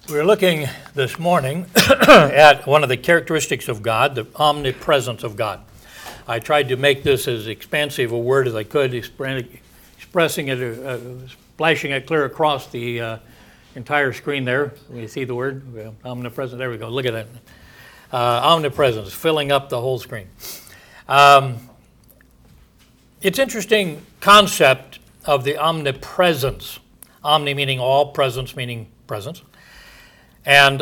We're looking this morning at one of the characteristics of God, the omnipresence of God. I tried to make this as expansive a word as I could, expressing it, splashing it clear across the entire screen there. You see the word? Omnipresent. There we go. Look at that. Omnipresence, filling up the whole screen. It's interesting concept of the omnipresence. Omni meaning all, presence meaning presence. And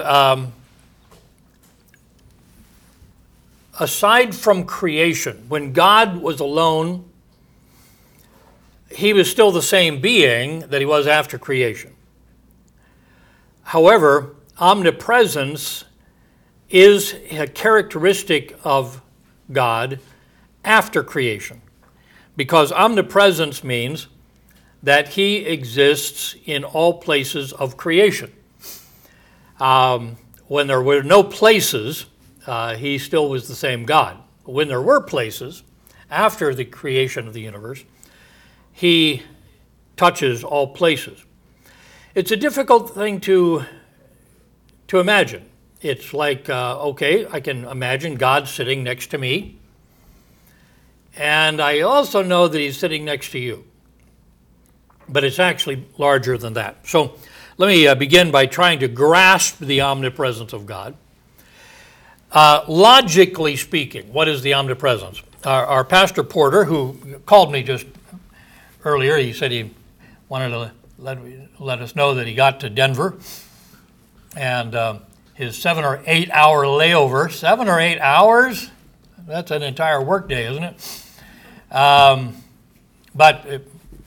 aside from creation, when God was alone, he was still the same being that he was after creation. However, omnipresence is a characteristic of God after creation, because omnipresence means that he exists in all places of creation. When there were no places, he still was the same God. When there were places, after the creation of the universe, he touches all places. It's a difficult thing to imagine. It's like, okay, I can imagine God sitting next to me, and I also know that he's sitting next to you. But it's actually larger than that. So let me begin by trying to grasp the omnipresence of God. Logically speaking, what is the omnipresence? Our Pastor Porter, who called me just earlier, he said he wanted to let us know that he got to Denver, and his 7 or 8 hour layover, 7 or 8 hours? That's an entire workday, isn't it? But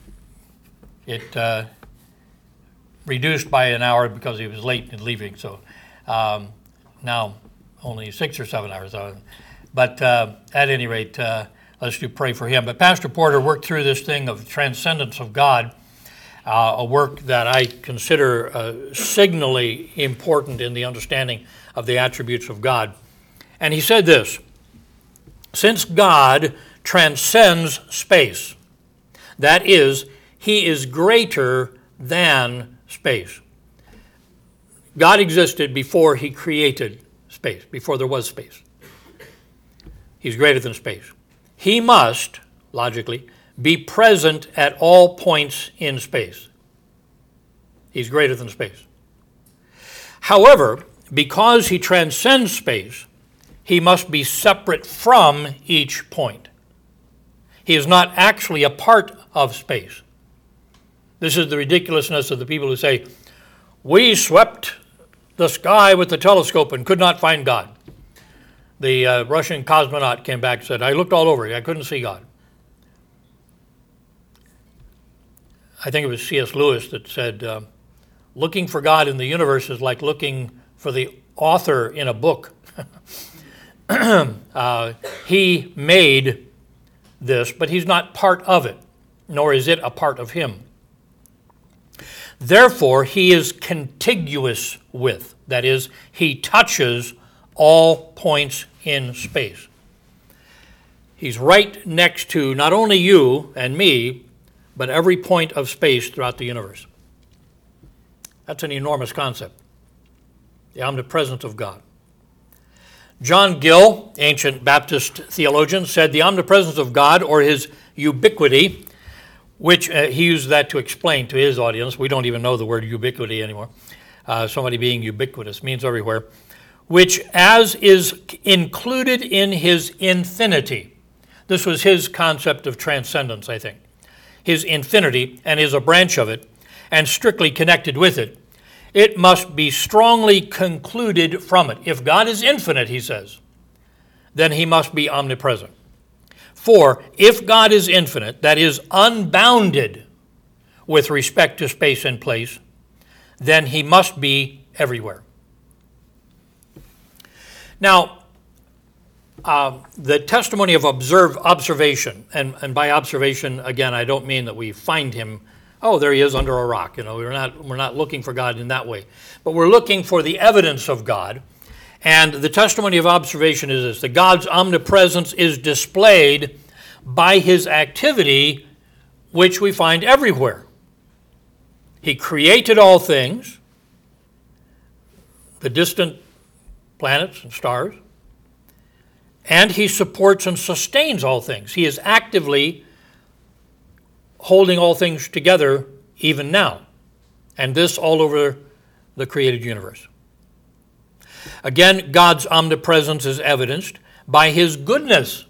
it reduced by an hour because he was late in leaving, so now only 6 or 7 hours. But at any rate, let's do pray for him. But Pastor Porter worked through this thing of transcendence of God, a work that I consider signally important in the understanding of the attributes of God. And he said this: since God transcends space, that is, he is greater than space. God existed before he created space, before there was space. He's greater than space. He must, logically, be present at all points in space. He's greater than space. However, because he transcends space, he must be separate from each point. He is not actually a part of space. This is the ridiculousness of the people who say, we swept the sky with the telescope and could not find God. The Russian cosmonaut came back and said, I looked all over, I couldn't see God. I think it was C.S. Lewis that said, looking for God in the universe is like looking for the author in a book. He made this, but he's not part of it, nor is it a part of him. Therefore, he is contiguous with, that is, he touches all points in space. He's right next to not only you and me, but every point of space throughout the universe. That's an enormous concept, the omnipresence of God. John Gill, ancient Baptist theologian, said the omnipresence of God, or his ubiquity, which he used that to explain to his audience. We don't even know the word ubiquity anymore. Somebody being ubiquitous means everywhere. Which, as is included in his infinity. This was his concept of transcendence, I think. His infinity, and is a branch of it, and strictly connected with it. It must be strongly concluded from it. If God is infinite, he says, then he must be omnipresent. For if God is infinite, that is unbounded with respect to space and place, then he must be everywhere. Now, the testimony of observation, and by observation, again, I don't mean that we find him, oh, there he is under a rock. We're not looking for God in that way. But we're looking for the evidence of God. And the testimony of observation is this: that God's omnipresence is displayed by his activity, which we find everywhere. He created all things. the distant planets and stars, and he supports and sustains all things. He is actively holding all things together even now, and this all over the created universe. Again, God's omnipresence is evidenced by his goodness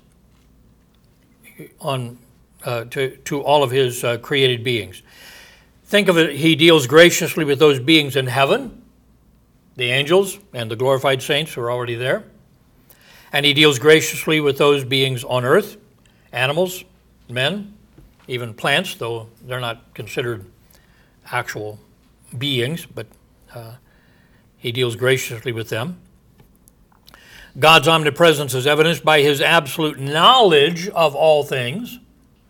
to all of his created beings. Think of it, he deals graciously with those beings in heaven, the angels and the glorified saints who are already there. And he deals graciously with those beings on earth, animals, men, even plants, though they're not considered actual beings, but he deals graciously with them. God's omnipresence is evidenced by his absolute knowledge of all things.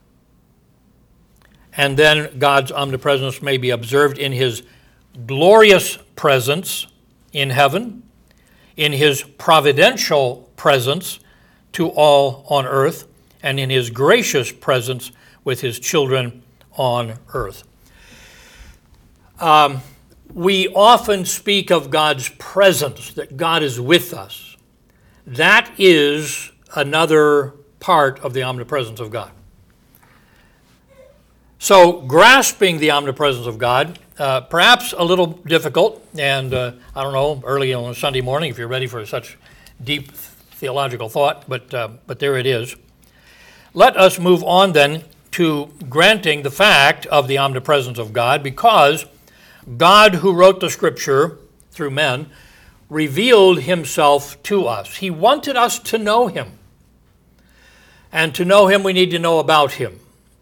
And then God's omnipresence may be observed in his glorious presence in heaven, in his providential presence to all on earth, and in his gracious presence with his children on earth. We often speak of God's presence, that God is with us. That is another part of the omnipresence of God. So, grasping the omnipresence of God, perhaps a little difficult, and I don't know, early on a Sunday morning, if you're ready for such deep theological thought, but there it is. Let us move on then to granting the fact of the omnipresence of God, because God, who wrote the Scripture through men, revealed himself to us. He wanted us to know him. And to know him, we need to know about him.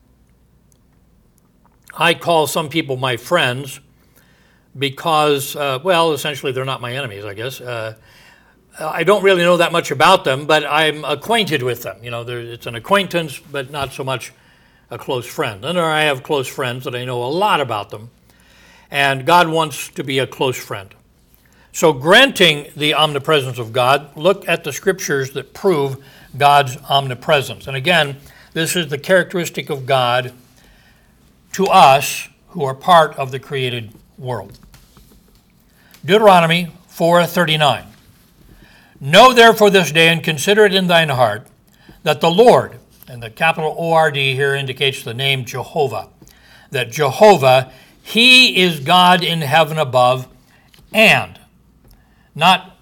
I call some people my friends because, essentially they're not my enemies, I guess. I don't really know that much about them, but I'm acquainted with them. You know, it's an acquaintance, but not so much a close friend. And I have close friends that I know a lot about them. And God wants to be a close friend. So granting the omnipresence of God, look at the scriptures that prove God's omnipresence. And again, this is the characteristic of God to us who are part of the created world. Deuteronomy 4:39. Know therefore this day and consider it in thine heart that the Lord, and the capital O-R-D here indicates the name Jehovah, that Jehovah, he is God in heaven above, and not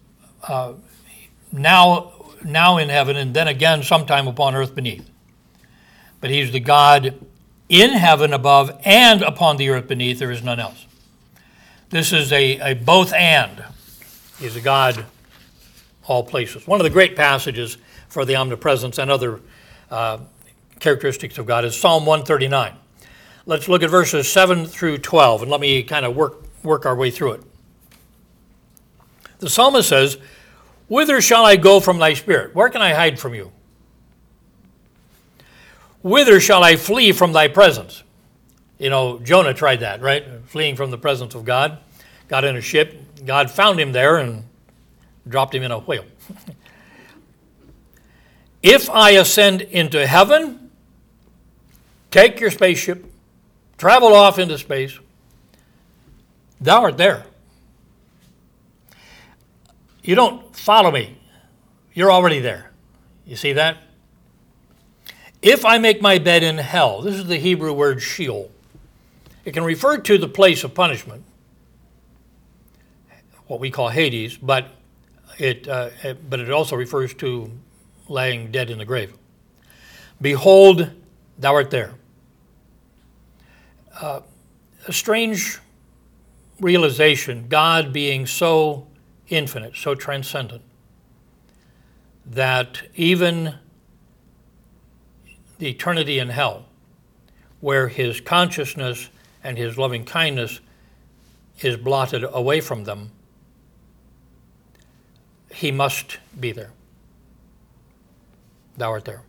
now in heaven and then again sometime upon earth beneath. But he's the God in heaven above and upon the earth beneath. There is none else. This is a both and. He's a God all places. One of the great passages for the omnipresence and other characteristics of God is Psalm 139. Let's look at verses 7 through 12, and let me kind of work our way through it. The psalmist says, "Whither shall I go from thy spirit? Where can I hide from you? Whither shall I flee from thy presence?" You know, Jonah tried that, right? Fleeing from the presence of God. Got in a ship. God found him there and dropped him in a whale. If I ascend into heaven, take your spaceship, travel off into space, thou art there. You don't follow me. You're already there. You see that? If I make my bed in hell, this is the Hebrew word Sheol. It can refer to the place of punishment, what we call Hades, but it also refers to laying dead in the grave. Behold, thou art there. A strange realization, God being so infinite, so transcendent, that even the eternity in hell, where his consciousness and his loving kindness is blotted away from them, he must be there. Thou art there.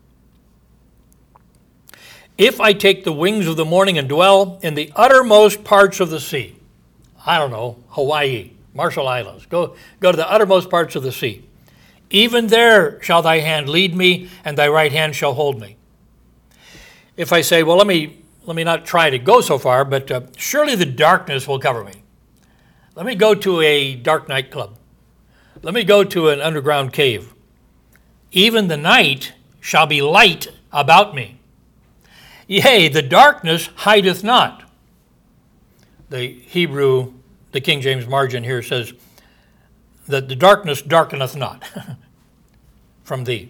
If I take the wings of the morning and dwell in the uttermost parts of the sea, I don't know, Hawaii, Marshall Islands, go to the uttermost parts of the sea, even there shall thy hand lead me, and thy right hand shall hold me. If I say, well, let me not try to go so far, but surely the darkness will cover me. Let me go to a dark nightclub. Let me go to an underground cave. Even the night shall be light about me. Yea, the darkness hideth not. The Hebrew, the King James margin here says that the darkness darkeneth not from thee.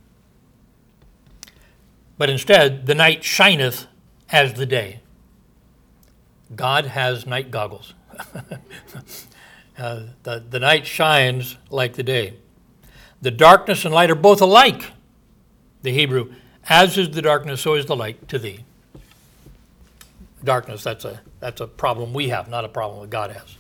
But instead, the night shineth as the day. God has night goggles. The night shines like the day. The darkness and light are both alike, the Hebrew. As is the darkness, so is the light to thee. Darkness, that's a problem we have, not a problem that God has.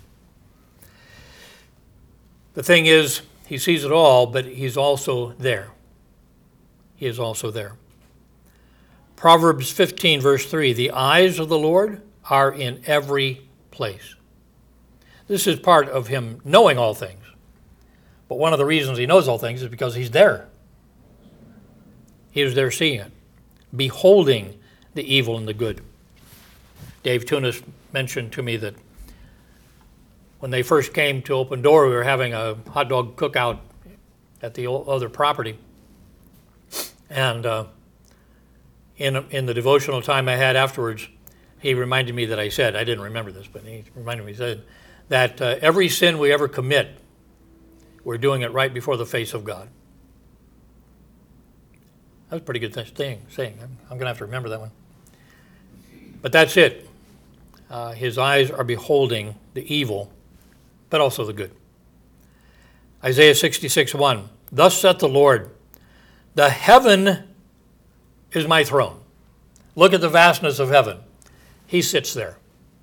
The thing is, he sees it all, but he's also there. He is also there. Proverbs 15, verse 3, the eyes of the Lord are in every place. This is part of him knowing all things. But one of the reasons he knows all things is because he's there. He was there seeing it, beholding the evil and the good. Dave Tunis mentioned to me that when they first came to Open Door, we were having a hot dog cookout at the other property. And in the devotional time I had afterwards, he reminded me that I didn't remember this, but he reminded me, he said that every sin we ever commit, we're doing it right before the face of God. That was a pretty good saying. I'm going to have to remember that one. But that's it. His eyes are beholding the evil, but also the good. Isaiah 66:1. Thus saith the Lord, the heaven is my throne. Look at the vastness of heaven. He sits there.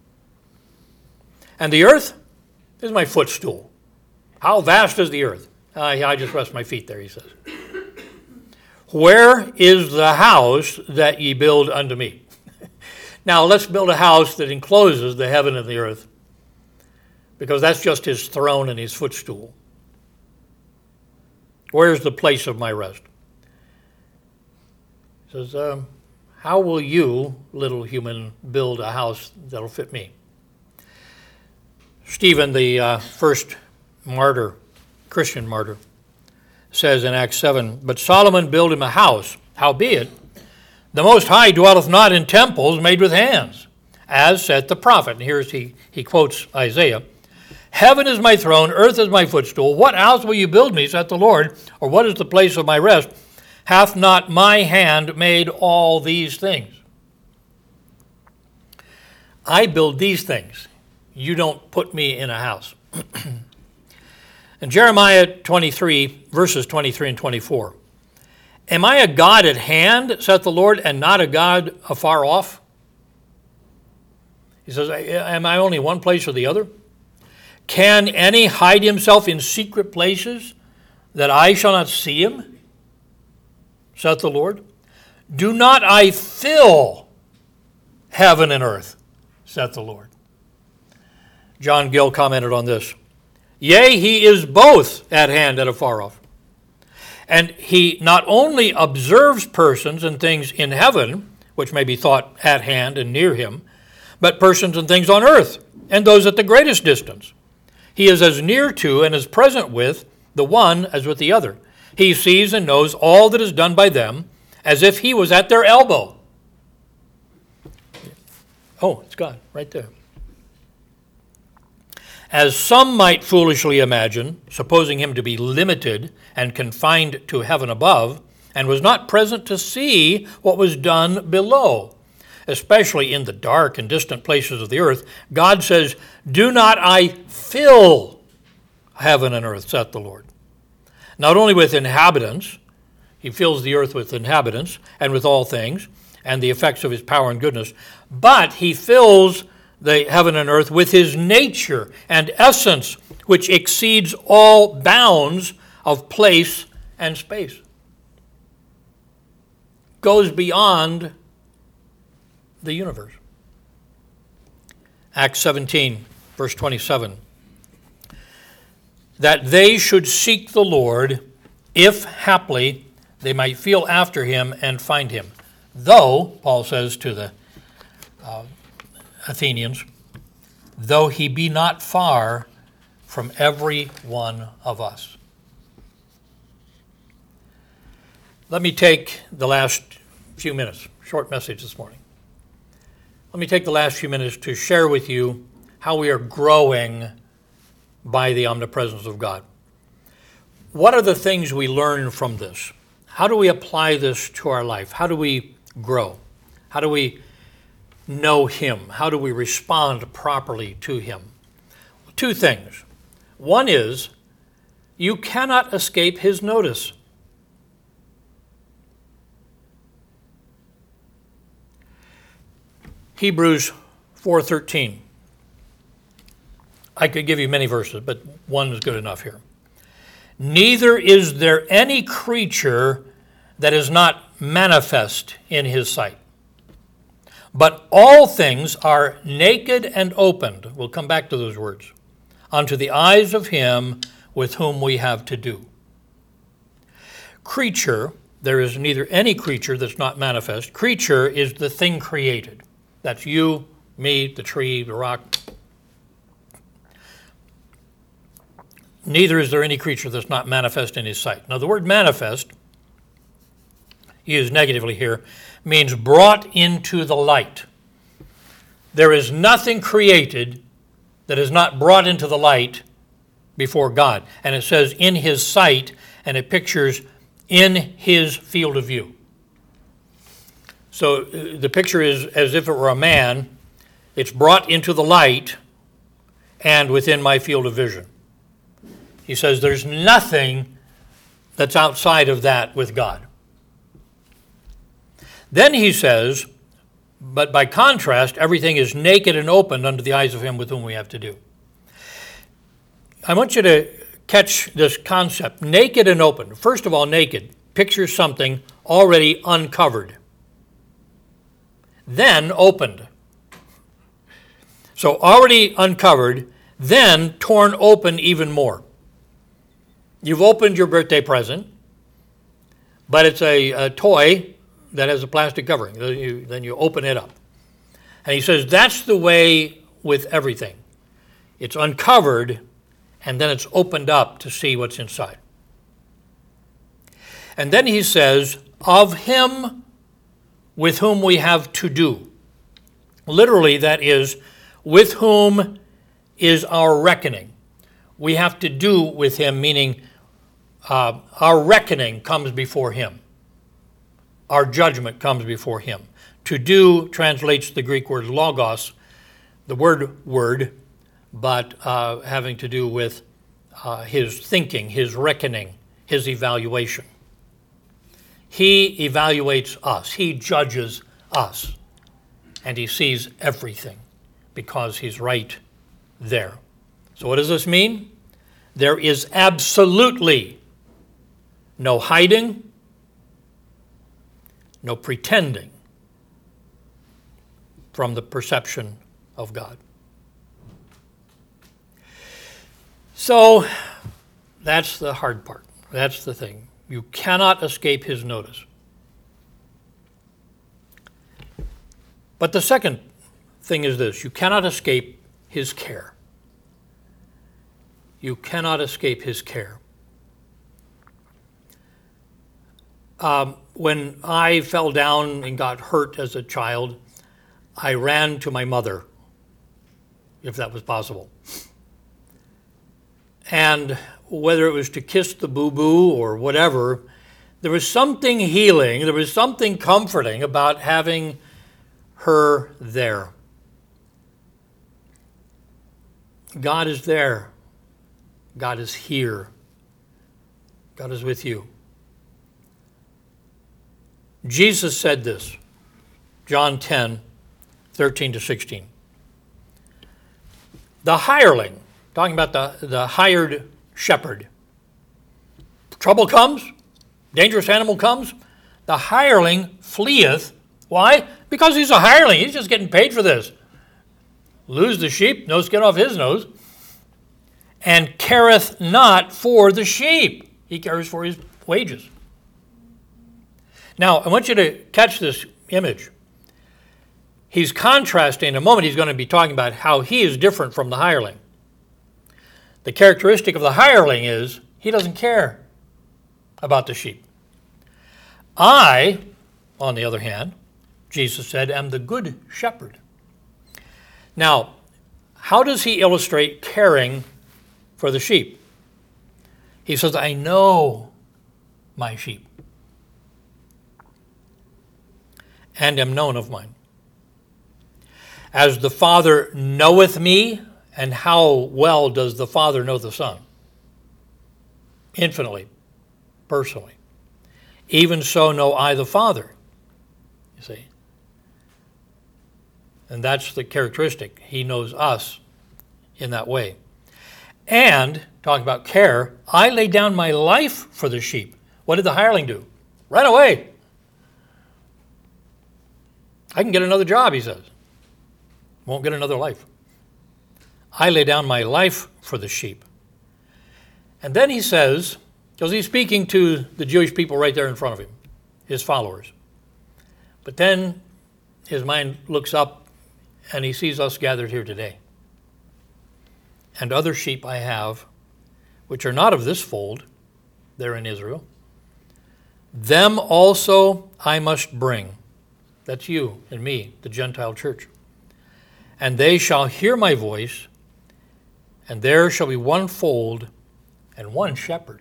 And the earth is my footstool. How vast is the earth? I just rest my feet there, he says. Where is the house that ye build unto me? Now let's build a house that encloses the heaven and the earth, because that's just his throne and his footstool. Where's the place of my rest? He says, how will you, little human, build a house that'll fit me? Stephen, the first martyr, Christian martyr, says in Acts 7, but Solomon built him a house, howbeit the Most High dwelleth not in temples made with hands, as saith the prophet. And here's he quotes Isaiah. Heaven is my throne, earth is my footstool. What house will you build me, saith the Lord? Or what is the place of my rest? Hath not my hand made all these things? I build these things. You don't put me in a house. In Jeremiah 23, verses 23 and 24, am I a God at hand, saith the Lord, and not a God afar off? He says, am I only one place or the other? Can any hide himself in secret places that I shall not see him, saith the Lord? Do not I fill heaven and earth, saith the Lord? John Gill commented on this. Yea, he is both at hand and afar off. And he not only observes persons and things in heaven, which may be thought at hand and near him, but persons and things on earth, and those at the greatest distance. He is as near to and as present with the one as with the other. He sees and knows all that is done by them, as if he was at their elbow. Oh, it's God, right there. As some might foolishly imagine, supposing him to be limited and confined to heaven above, and was not present to see what was done below, especially in the dark and distant places of the earth, God says, do not I fill heaven and earth, saith the Lord. Not only with inhabitants, he fills the earth with inhabitants and with all things, and the effects of his power and goodness, but he fills the heaven and earth with his nature and essence, which exceeds all bounds of place and space. Goes beyond the universe. Acts 17, verse 27. That they should seek the Lord, if haply they might feel after him and find him. Though, Paul says to the Athenians, though he be not far from every one of us. Let me take the last few minutes, short message this morning. Let me take the last few minutes to share with you how we are growing by the omnipresence of God. What are the things we learn from this? How do we apply this to our life? How do we grow? How do we know Him? How do we respond properly to Him? Two things. One is, you cannot escape His notice. Hebrews 4:13. I could give you many verses, but one is good enough here. Neither is there any creature that is not manifest in His sight. But all things are naked and opened, we'll come back to those words, unto the eyes of Him with whom we have to do. Creature, there is neither any creature that's not manifest. Creature is the thing created. That's you, me, the tree, the rock. Neither is there any creature that's not manifest in His sight. Now the word manifest, used negatively here, means brought into the light. There is nothing created that is not brought into the light before God. And it says in His sight, and it pictures in His field of view. So the picture is as if it were a man. It's brought into the light and within my field of vision. He says there's nothing that's outside of that with God. Then he says, but by contrast, everything is naked and opened unto the eyes of Him with whom we have to do. I want you to catch this concept, naked and open. First of all, naked pictures something already uncovered. Then opened. So already uncovered, then torn open even more. You've opened your birthday present, but it's a toy that has a plastic covering. Then you open it up. And he says that's the way with everything. It's uncovered, and then it's opened up to see what's inside. And then he says, of Him with whom we have to do. Literally, that is, with whom is our reckoning. We have to do with Him, meaning our reckoning comes before Him. Our judgment comes before Him. To do translates the Greek word logos, the word, but having to do with His thinking, His reckoning, His evaluation. He evaluates us. He judges us. And He sees everything because He's right there. So what does this mean? There is absolutely no hiding, no pretending from the perception of God. So that's the hard part. That's the thing. You cannot escape His notice. But the second thing is this: you cannot escape His care. You cannot escape His care. When I fell down and got hurt as a child, I ran to my mother, if that was possible. And whether it was to kiss the boo-boo or whatever, there was something healing, there was something comforting about having her there. God is there. God is here. God is with you. Jesus said this, John 10, 13 to 16. The hireling, talking about the hired shepherd. Trouble comes, dangerous animal comes, the hireling fleeth. Why? Because he's a hireling. He's just getting paid for this. Lose the sheep, no skin off his nose. And careth not for the sheep. He cares for his wages. Now, I want you to catch this image. He's contrasting, in a moment he's going to be talking about how he is different from the hireling. The characteristic of the hireling is he doesn't care about the sheep. I, on the other hand, Jesus said, am the good shepherd. Now, how does he illustrate caring for the sheep? He says, I know my sheep and am known of mine. As the Father knoweth me, and how well does the Father know the Son? Infinitely, personally. Even so know I the Father, you see. And that's the characteristic. He knows us in that way. And, talking about care, I lay down my life for the sheep. What did the hireling do? Right away. I can get another job, he says. Won't get another life. I lay down my life for the sheep. And then he says, because he's speaking to the Jewish people right there in front of him, his followers. But then his mind looks up and he sees us gathered here today. And other sheep I have, which are not of this fold, they're in Israel. Them also I must bring. That's you and me, the Gentile church. And they shall hear my voice, and there shall be one fold and one shepherd.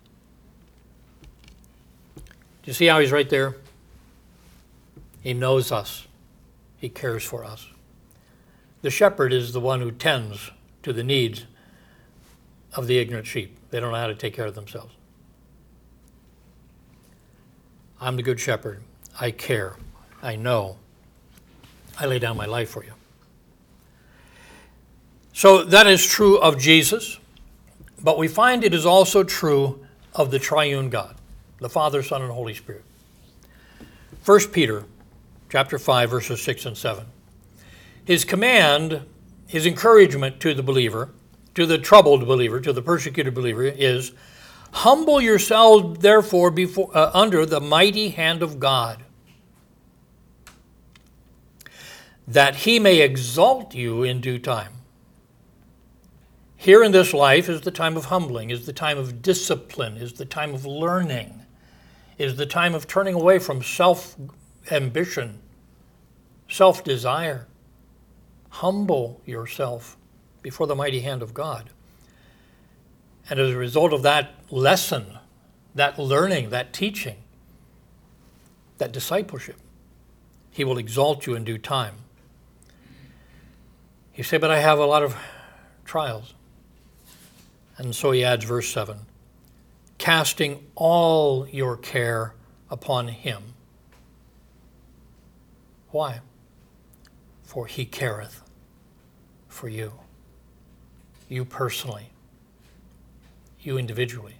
Do you see how he's right there? He knows us. He cares for us. The shepherd is the one who tends to the needs of the ignorant sheep. They don't know how to take care of themselves. I'm the good shepherd. I care. I know. I lay down my life for you. So that is true of Jesus, but we find it is also true of the triune God, the Father, Son, and Holy Spirit. 1 Peter chapter 5, verses 6 and 7. His command, his encouragement to the believer, to the troubled believer, to the persecuted believer is, humble yourselves therefore under the mighty hand of God, that he may exalt you in due time. Here in this life is the time of humbling, is the time of discipline, is the time of learning, is the time of turning away from self-ambition, self-desire. Humble yourself before the mighty hand of God. And as a result of that lesson, that learning, that teaching, that discipleship, he will exalt you in due time. You say, but I have a lot of trials. And so he adds verse 7, casting all your care upon him. Why? For he careth for you. You personally. You individually.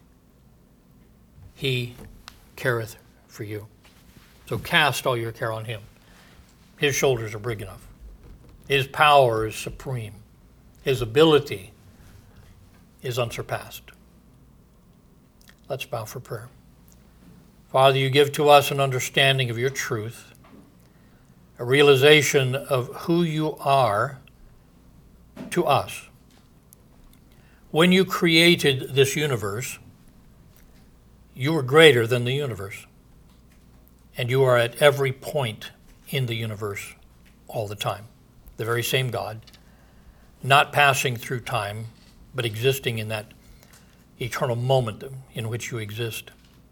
He careth for you. So cast all your care on him. His shoulders are big enough. His power is supreme. His ability is unsurpassed. Let's bow for prayer. Father, you give to us an understanding of your truth, a realization of who you are to us. When you created this universe, you were greater than the universe, and you are at every point in the universe all the time. The very same God, not passing through time, but existing in that eternal moment in which you exist.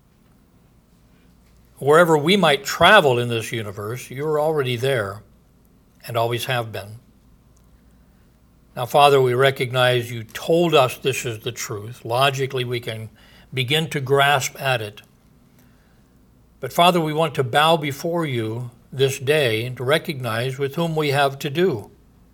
Wherever we might travel in this universe, you're already there and always have been. Now, Father, we recognize you told us this is the truth. Logically, we can begin to grasp at it. But, Father, we want to bow before you this day and to recognize with whom we have to do.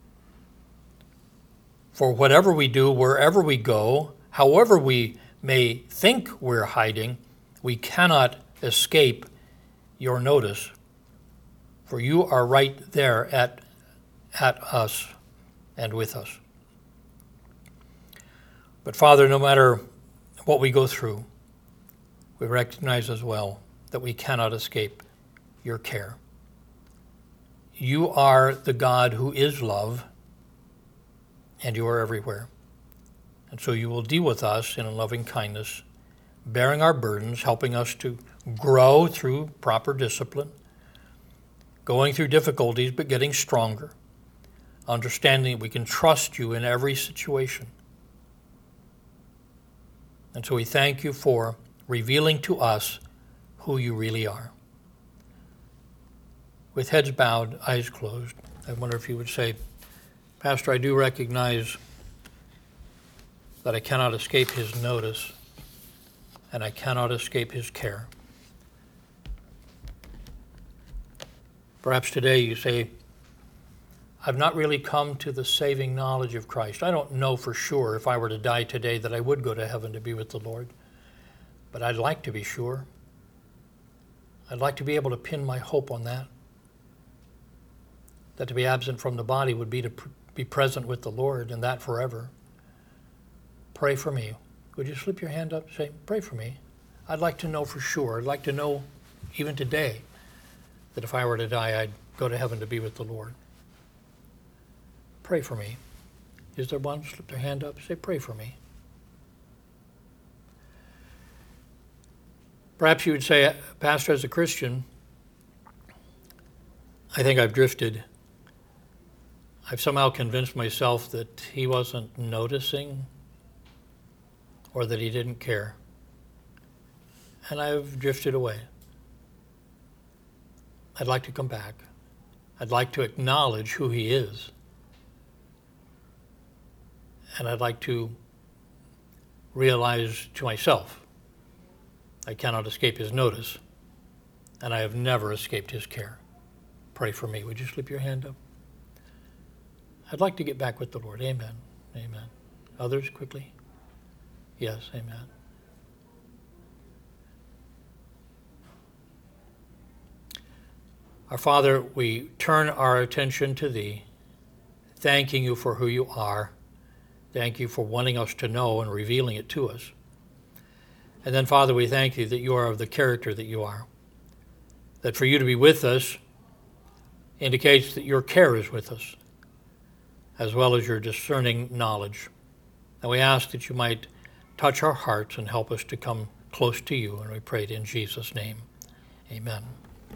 For whatever we do, wherever we go, however we may think we're hiding, we cannot escape your notice. For you are right there at us and with us. But Father, no matter what we go through, we recognize as well that we cannot escape your care. You are the God who is love, and you are everywhere. And so you will deal with us in a loving kindness, bearing our burdens, helping us to grow through proper discipline, going through difficulties but getting stronger, understanding that we can trust you in every situation. And so we thank you for revealing to us who you really are. With heads bowed, eyes closed, I wonder if you would say, Pastor, I do recognize that I cannot escape his notice and I cannot escape his care. Perhaps today you say, I've not really come to the saving knowledge of Christ. I don't know for sure if I were to die today that I would go to heaven to be with the Lord, but I'd like to be sure. I'd like to be able to pin my hope on that. That to be absent from the body would be to be present with the Lord, and that forever. Pray for me. Would you slip your hand up and say, pray for me? I'd like to know for sure. I'd like to know even today that if I were to die, I'd go to heaven to be with the Lord. Pray for me. Is there one? Slip their hand up. Say, pray for me. Perhaps you would say, Pastor, as a Christian, I think I've drifted. I've somehow convinced myself that he wasn't noticing or that he didn't care. And I've drifted away. I'd like to come back. I'd like to acknowledge who he is. And I'd like to realize to myself I cannot escape his notice, and I have never escaped his care. Pray for me. Would you slip your hand up? I'd like to get back with the Lord. Amen. Amen. Others, quickly? Yes, amen. Our Father, we turn our attention to Thee, thanking You for who You are. Thank You for wanting us to know and revealing it to us. And then, Father, we thank You that You are of the character that You are. That for You to be with us indicates that Your care is with us, as well as Your discerning knowledge. And we ask that You might touch our hearts and help us to come close to You, and we pray it in Jesus' name. Amen.